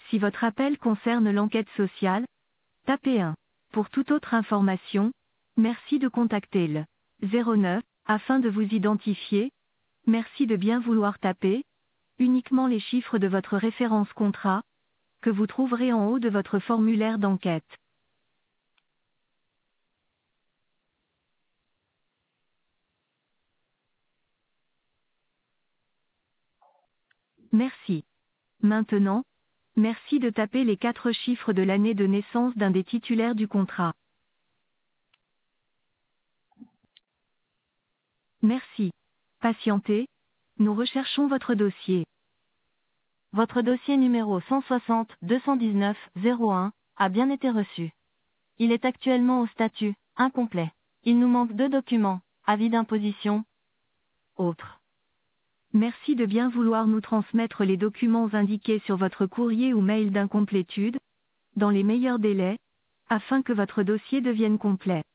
Si votre appel concerne l'enquête sociale, tapez 1. Pour toute autre information, merci de contacter le 09 afin de vous identifier. Merci de bien vouloir taper uniquement les chiffres de votre référence contrat que vous trouverez en haut de votre formulaire d'enquête. Merci. Maintenant, merci de taper les 4 chiffres de l'année de naissance d'un des titulaires du contrat. Merci. Patientez, nous recherchons votre dossier. Votre dossier numéro 160-219-01 a bien été reçu. Il est actuellement au statut incomplet. Il nous manque 2 documents, avis d'imposition, autres. Merci de bien vouloir nous transmettre les documents indiqués sur votre courrier ou mail d'incomplétude, dans les meilleurs délais, afin que votre dossier devienne complet.